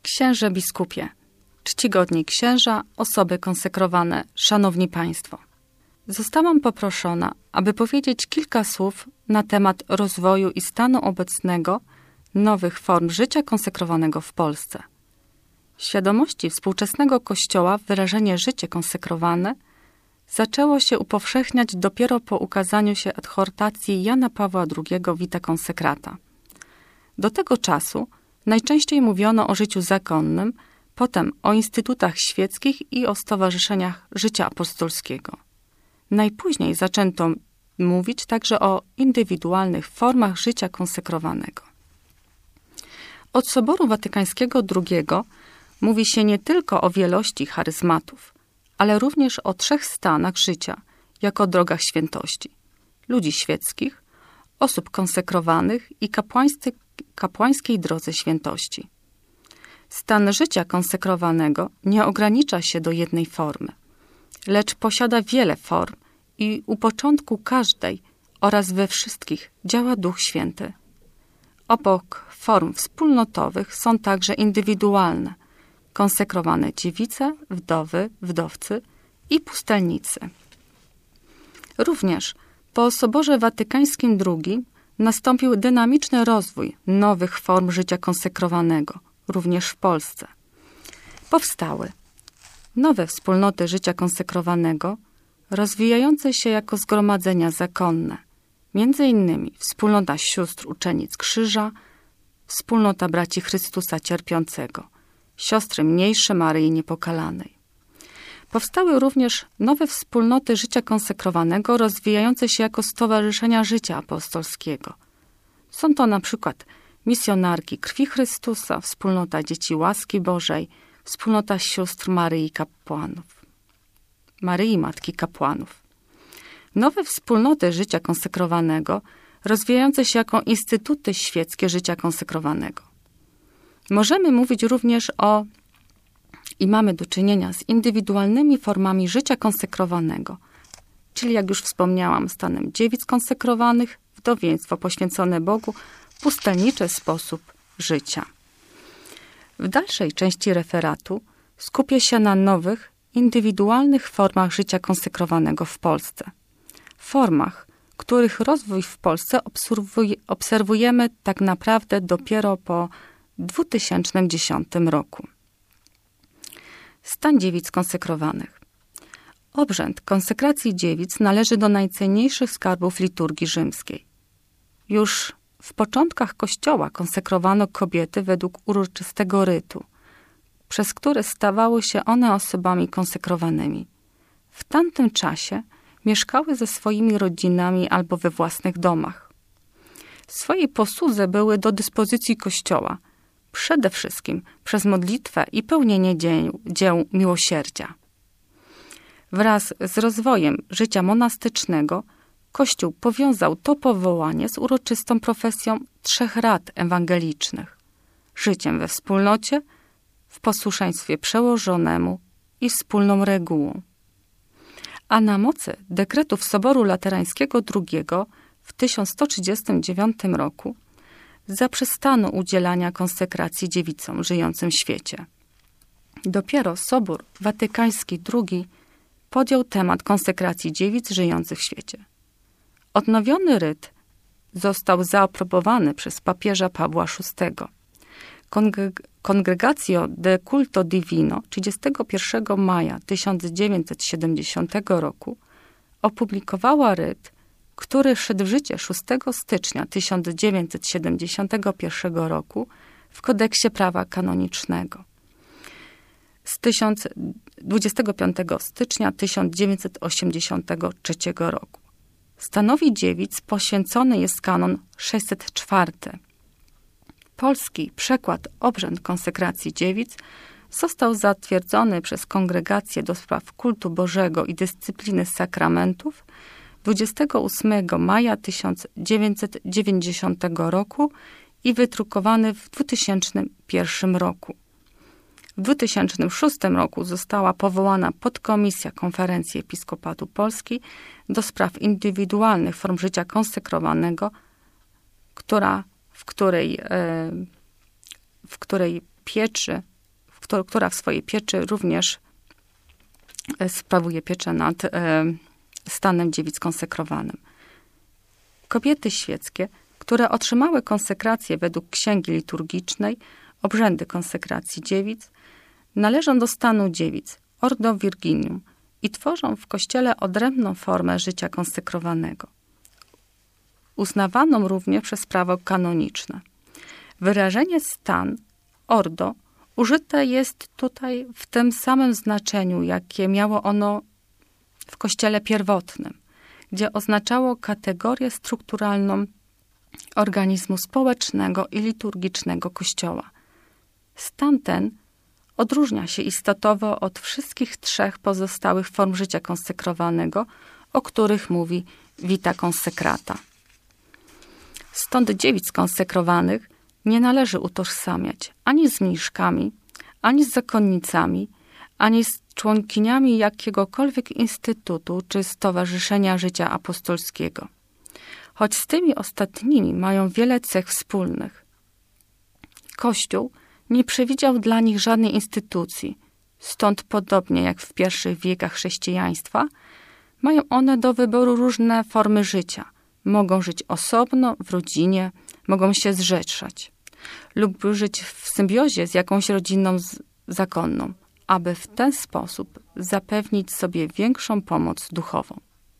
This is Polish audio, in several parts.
Księże biskupie, czcigodni księża, osoby konsekrowane, szanowni państwo. Zostałam poproszona, aby powiedzieć kilka słów na temat rozwoju i stanu obecnego nowych form życia konsekrowanego w Polsce. W świadomości współczesnego Kościoła wyrażenie życie konsekrowane zaczęło się upowszechniać dopiero po ukazaniu się adhortacji Jana Pawła II Vita Consecrata. Do tego czasu najczęściej mówiono o życiu zakonnym, potem o instytutach świeckich i o stowarzyszeniach życia apostolskiego. Najpóźniej zaczęto mówić także o indywidualnych formach życia konsekrowanego. Od Soboru Watykańskiego II mówi się nie tylko o wielości charyzmatów, ale również o 3 stanach życia, jako drogach świętości: ludzi świeckich, osób konsekrowanych i kapłańskiej drodze świętości. Stan życia konsekrowanego nie ogranicza się do jednej formy, lecz posiada wiele form i u początku każdej oraz we wszystkich działa Duch Święty. Obok form wspólnotowych są także indywidualne, konsekrowane dziewice, wdowy, wdowcy i pustelnicy. Również po Soborze Watykańskim II nastąpił dynamiczny rozwój nowych form życia konsekrowanego, również w Polsce. Powstały nowe wspólnoty życia konsekrowanego, rozwijające się jako zgromadzenia zakonne, między innymi Wspólnota Sióstr Uczennic Krzyża, Wspólnota Braci Chrystusa Cierpiącego, Siostry Mniejsze Maryi Niepokalanej. Powstały również nowe wspólnoty życia konsekrowanego, rozwijające się jako stowarzyszenia życia apostolskiego. Są to na przykład Misjonarki Krwi Chrystusa, Wspólnota Dzieci Łaski Bożej, Wspólnota Sióstr Maryi Matki Kapłanów. Nowe wspólnoty życia konsekrowanego, rozwijające się jako instytuty świeckie życia konsekrowanego. Możemy mówić również i mamy do czynienia z indywidualnymi formami życia konsekrowanego, czyli jak już wspomniałam, stanem dziewic konsekrowanych, wdowieństwo poświęcone Bogu, pustelniczy sposób życia. W dalszej części referatu skupię się na nowych, indywidualnych formach życia konsekrowanego w Polsce. Formach, których rozwój w Polsce obserwujemy tak naprawdę dopiero po 2010 roku. Stan dziewic konsekrowanych. Obrzęd konsekracji dziewic należy do najcenniejszych skarbów liturgii rzymskiej. Już w początkach Kościoła konsekrowano kobiety według uroczystego rytu, przez który stawały się one osobami konsekrowanymi. W tamtym czasie mieszkały ze swoimi rodzinami albo we własnych domach. W swojej posłudze były do dyspozycji Kościoła, przede wszystkim przez modlitwę i pełnienie dzieł miłosierdzia. Wraz z rozwojem życia monastycznego Kościół powiązał to powołanie z uroczystą profesją 3 rad ewangelicznych: życiem we wspólnocie, w posłuszeństwie przełożonemu i wspólną regułą. A na mocy dekretów Soboru Laterańskiego II w 1139 roku zaprzestano udzielania konsekracji dziewicom żyjącym w świecie. Dopiero Sobór Watykański II podjął temat konsekracji dziewic żyjących w świecie. Odnowiony ryt został zaaprobowany przez papieża Pawła VI. Congregatio de Culto Divino 31 maja 1970 roku opublikowała ryt, który wszedł w życie 6 stycznia 1971 roku w Kodeksie Prawa Kanonicznego z 25 stycznia 1983 roku. Stanowi dziewic poświęcony jest kanon 604. Polski przekład Obrzęd konsekracji dziewic został zatwierdzony przez Kongregację do Spraw Kultu Bożego i Dyscypliny Sakramentów 28 maja 1990 roku i wydrukowany w 2001 roku. W 2006 roku została powołana podkomisja Konferencji Episkopatu Polski do spraw indywidualnych form życia konsekrowanego, w której pieczy która w swojej pieczy również sprawuje pieczę nad stanem dziewic konsekrowanym. Kobiety świeckie, które otrzymały konsekrację według księgi liturgicznej, obrzędy konsekracji dziewic, należą do stanu dziewic, Ordo Virginium, i tworzą w Kościele odrębną formę życia konsekrowanego, uznawaną również przez prawo kanoniczne. Wyrażenie stan, ordo, użyte jest tutaj w tym samym znaczeniu, jakie miało ono w Kościele pierwotnym, gdzie oznaczało kategorię strukturalną organizmu społecznego i liturgicznego Kościoła. Stan ten odróżnia się istotowo od wszystkich 3 pozostałych form życia konsekrowanego, o których mówi Vita Consecrata. Stąd dziewic konsekrowanych nie należy utożsamiać ani z mniszkami, ani z zakonnicami, ani z członkiniami jakiegokolwiek instytutu czy stowarzyszenia życia apostolskiego. Choć z tymi ostatnimi mają wiele cech wspólnych. Kościół nie przewidział dla nich żadnej instytucji, stąd podobnie jak w pierwszych wiekach chrześcijaństwa, mają one do wyboru różne formy życia. Mogą żyć osobno, w rodzinie, mogą się zrzeszać lub żyć w symbiozie z jakąś rodziną zakonną, aby w ten sposób zapewnić sobie większą pomoc duchową.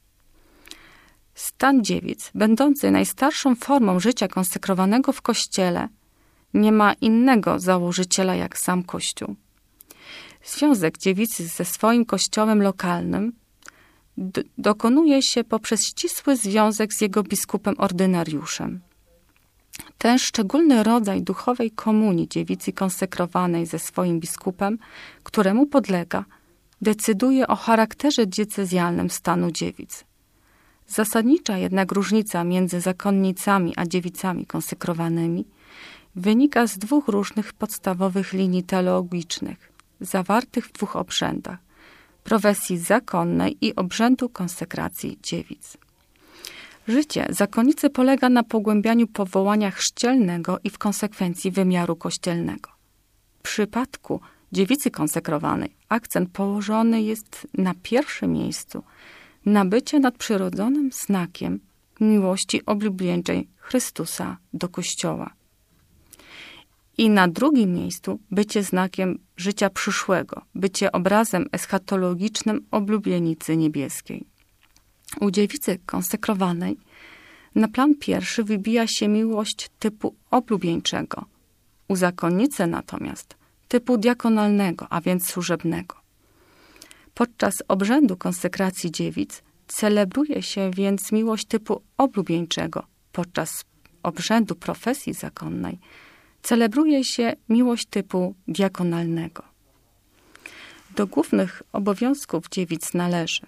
Stan dziewic, będący najstarszą formą życia konsekrowanego w Kościele, nie ma innego założyciela jak sam Kościół. Związek dziewicy ze swoim kościołem lokalnym dokonuje się poprzez ścisły związek z jego biskupem ordynariuszem. Ten szczególny rodzaj duchowej komunii dziewicy konsekrowanej ze swoim biskupem, któremu podlega, decyduje o charakterze diecezjalnym stanu dziewic. Zasadnicza jednak różnica między zakonnicami a dziewicami konsekrowanymi wynika z 2 różnych podstawowych linii teologicznych, zawartych w 2 obrzędach, profesji zakonnej i obrzędu konsekracji dziewic. Życie zakonnicy polega na pogłębianiu powołania chrzcielnego i w konsekwencji wymiaru kościelnego. W przypadku dziewicy konsekrowanej akcent położony jest na pierwszym miejscu na bycie nadprzyrodzonym znakiem miłości oblubieńczej Chrystusa do Kościoła. I na drugim miejscu bycie znakiem życia przyszłego, bycie obrazem eschatologicznym oblubienicy niebieskiej. U dziewicy konsekrowanej na plan pierwszy wybija się miłość typu oblubieńczego. U zakonnicy natomiast typu diakonalnego, a więc służebnego. Podczas obrzędu konsekracji dziewic celebruje się więc miłość typu oblubieńczego. Podczas obrzędu profesji zakonnej celebruje się miłość typu diakonalnego. Do głównych obowiązków dziewic należy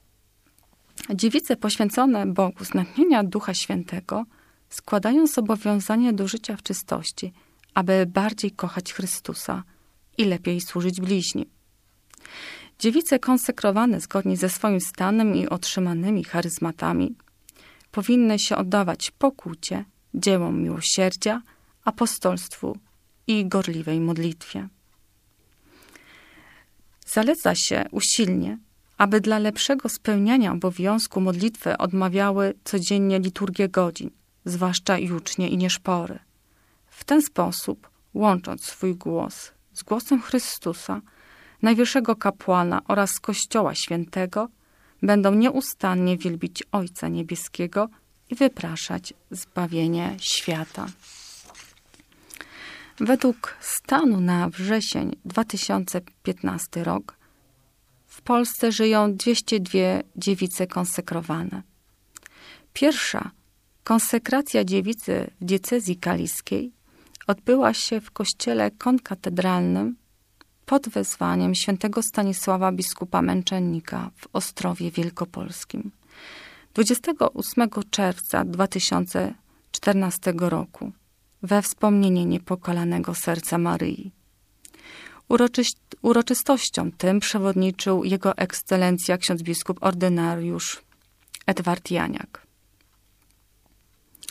dziewice poświęcone Bogu z natchnienia Ducha Świętego składają zobowiązanie do życia w czystości, aby bardziej kochać Chrystusa i lepiej służyć bliźnim. Dziewice konsekrowane zgodnie ze swoim stanem i otrzymanymi charyzmatami powinny się oddawać pokucie, dziełom miłosierdzia, apostolstwu i gorliwej modlitwie. Zaleca się usilnie, aby dla lepszego spełniania obowiązku modlitwy odmawiały codziennie liturgię godzin, zwłaszcza jucznie i nieszpory. W ten sposób, łącząc swój głos z głosem Chrystusa, najwyższego kapłana oraz Kościoła Świętego, będą nieustannie wielbić Ojca Niebieskiego i wypraszać zbawienie świata. Według stanu na wrzesień 2015 rok w Polsce żyją 202 dziewice konsekrowane. Pierwsza konsekracja dziewicy w diecezji kaliskiej odbyła się w kościele konkatedralnym pod wezwaniem świętego Stanisława biskupa męczennika w Ostrowie Wielkopolskim 28 czerwca 2014 roku we wspomnienie niepokalanego serca Maryi. Uroczystościom tym przewodniczył Jego Ekscelencja ksiądz biskup ordynariusz Edward Janiak.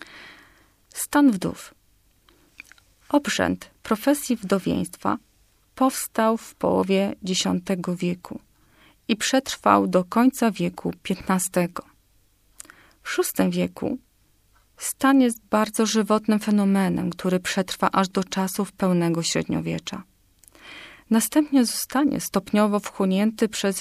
Stan wdów. Obrzęd profesji wdowieństwa powstał w połowie X wieku i przetrwał do końca wieku XV. W VI wieku stan jest bardzo żywotnym fenomenem, który przetrwa aż do czasów pełnego średniowiecza. Następnie zostanie stopniowo wchłonięty przez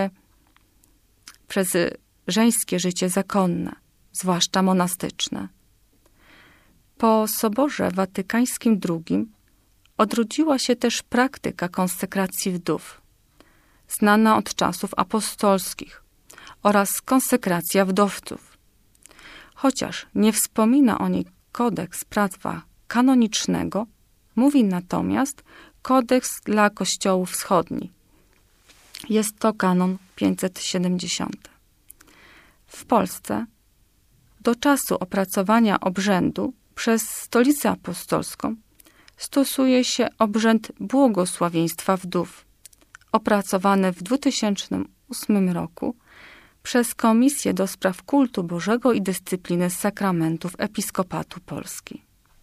żeńskie życie zakonne, zwłaszcza monastyczne. Po Soborze Watykańskim II odrodziła się też praktyka konsekracji wdów, znana od czasów apostolskich, oraz konsekracja wdowców. Chociaż nie wspomina o niej kodeks prawa kanonicznego, mówi natomiast kodeks dla kościołów wschodnich. Jest to kanon 570. W Polsce do czasu opracowania obrzędu przez Stolicę Apostolską stosuje się obrzęd błogosławieństwa wdów, opracowany w 2008 roku przez Komisję do Spraw Kultu Bożego i Dyscypliny Sakramentów Episkopatu Polski.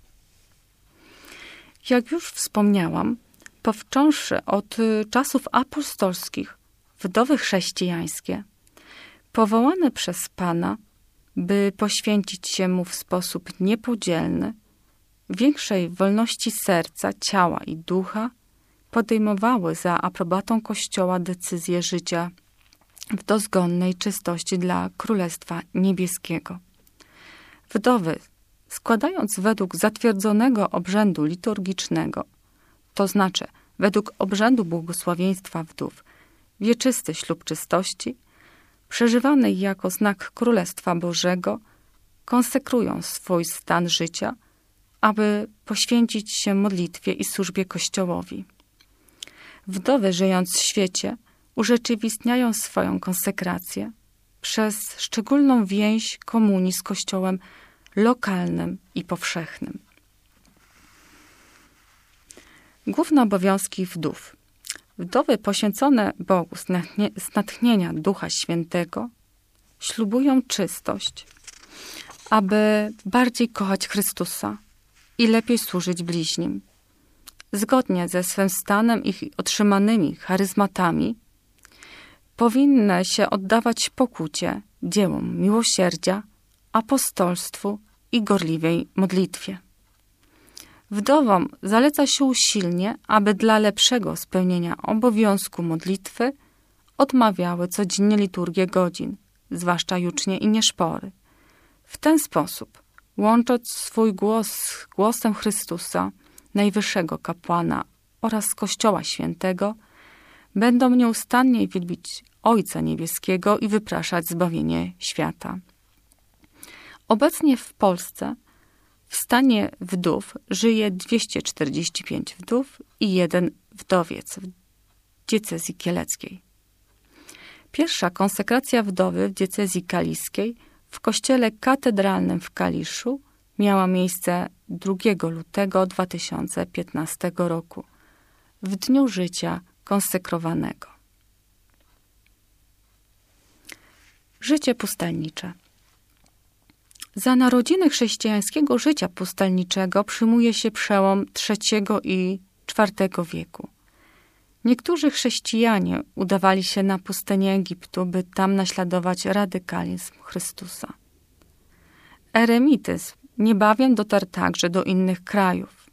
Jak już wspomniałam, począwszy od czasów apostolskich, wdowy chrześcijańskie, powołane przez Pana, by poświęcić się Mu w sposób niepodzielny, większej wolności serca, ciała i ducha, podejmowały za aprobatą Kościoła decyzję życia w dozgonnej czystości dla Królestwa Niebieskiego. Wdowy, składając według zatwierdzonego obrzędu liturgicznego, to znaczy według obrzędu błogosławieństwa wdów, wieczysty ślub czystości, przeżywanej jako znak Królestwa Bożego, konsekrują swój stan życia, aby poświęcić się modlitwie i służbie Kościołowi. Wdowy, żyjąc w świecie, urzeczywistniają swoją konsekrację przez szczególną więź komunii z Kościołem lokalnym i powszechnym. Główne obowiązki wdów. Wdowy poświęcone Bogu z natchnienia Ducha Świętego ślubują czystość, aby bardziej kochać Chrystusa i lepiej służyć bliźnim. Zgodnie ze swym stanem i otrzymanymi charyzmatami powinny się oddawać pokucie, dziełom miłosierdzia, apostolstwu i gorliwej modlitwie. Wdowom zaleca się usilnie, aby dla lepszego spełnienia obowiązku modlitwy odmawiały codziennie liturgię godzin, zwłaszcza jucznie i nieszpory. W ten sposób, łącząc swój głos z głosem Chrystusa, najwyższego kapłana oraz Kościoła Świętego, będą nieustannie wielbić Ojca Niebieskiego i wypraszać zbawienie świata. Obecnie w Polsce w stanie wdów żyje 245 wdów i 1 wdowiec w diecezji kieleckiej. Pierwsza konsekracja wdowy w diecezji kaliskiej w kościele katedralnym w Kaliszu miała miejsce 2 lutego 2015 roku, w dniu życia konsekrowanego. Życie pustelnicze. Za narodziny chrześcijańskiego życia pustelniczego przyjmuje się przełom III i IV wieku. Niektórzy chrześcijanie udawali się na pustynię Egiptu, by tam naśladować radykalizm Chrystusa. Eremityzm niebawem dotarł także do innych krajów.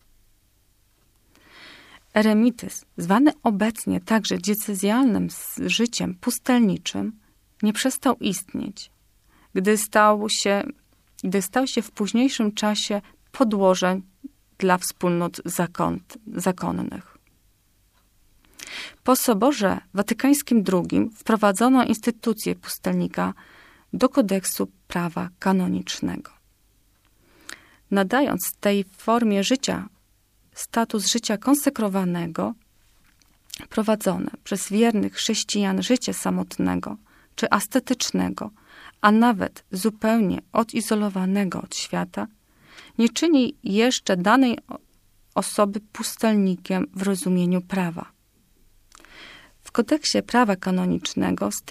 Eremityzm, zwany obecnie także diecezjalnym życiem pustelniczym, nie przestał istnieć, gdy stał się w późniejszym czasie podłożem dla wspólnot zakonnych. Po Soborze Watykańskim II wprowadzono instytucję pustelnika do kodeksu prawa kanonicznego. Nadając tej formie życia status życia konsekrowanego, prowadzone przez wiernych chrześcijan życie samotnego czy ascetycznego, a nawet zupełnie odizolowanego od świata, nie czyni jeszcze danej osoby pustelnikiem w rozumieniu prawa. W kodeksie prawa kanonicznego z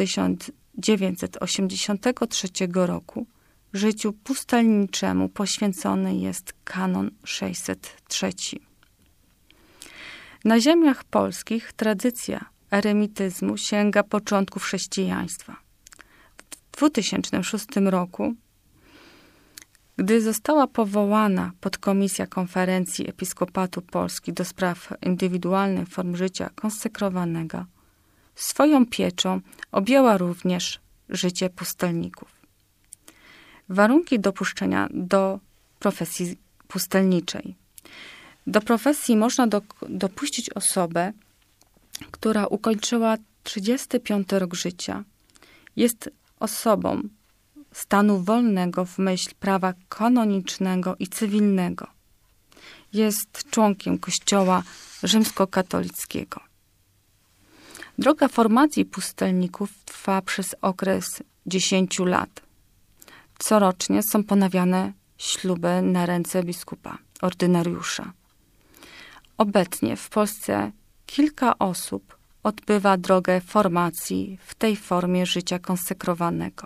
1983 roku życiu pustelniczemu poświęcony jest kanon 603. Na ziemiach polskich tradycja eremityzmu sięga początków chrześcijaństwa. W 2006 roku, gdy została powołana podkomisja Konferencji Episkopatu Polski do spraw indywidualnych form życia konsekrowanego, swoją pieczą objęła również życie pustelników. Warunki dopuszczenia do profesji pustelniczej. Do profesji można dopuścić osobę, która ukończyła 35 rok życia, jest osobą stanu wolnego w myśl prawa kanonicznego i cywilnego. Jest członkiem Kościoła rzymskokatolickiego. Droga formacji pustelników trwa przez okres 10 lat. Corocznie są ponawiane śluby na ręce biskupa, ordynariusza. Obecnie w Polsce kilka osób odbywa drogę formacji w tej formie życia konsekrowanego.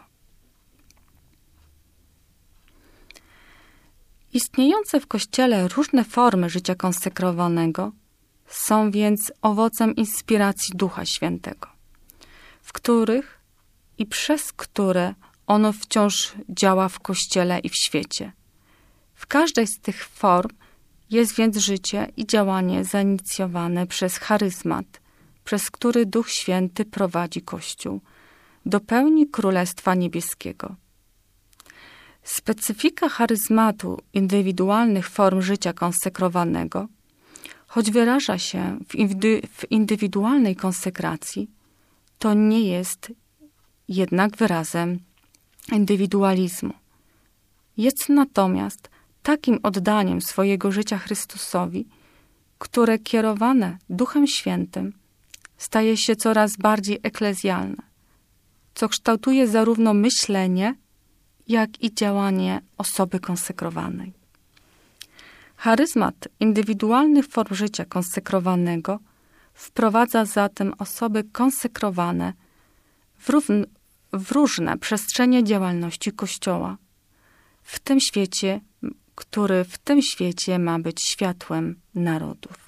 Istniejące w Kościele różne formy życia konsekrowanego są więc owocem inspiracji Ducha Świętego, w których i przez które ono wciąż działa w Kościele i w świecie. W każdej z tych form jest więc życie i działanie zainicjowane przez charyzmat, przez który Duch Święty prowadzi Kościół do pełni Królestwa Niebieskiego. Specyfika charyzmatu indywidualnych form życia konsekrowanego, choć wyraża się w indywidualnej konsekracji, to nie jest jednak wyrazem indywidualizmu. Jest natomiast takim oddaniem swojego życia Chrystusowi, które kierowane Duchem Świętym staje się coraz bardziej eklezjalne, co kształtuje zarówno myślenie, jak i działanie osoby konsekrowanej. Charyzmat indywidualnych form życia konsekrowanego wprowadza zatem osoby konsekrowane w różne przestrzenie działalności Kościoła, który w tym świecie ma być światłem narodów.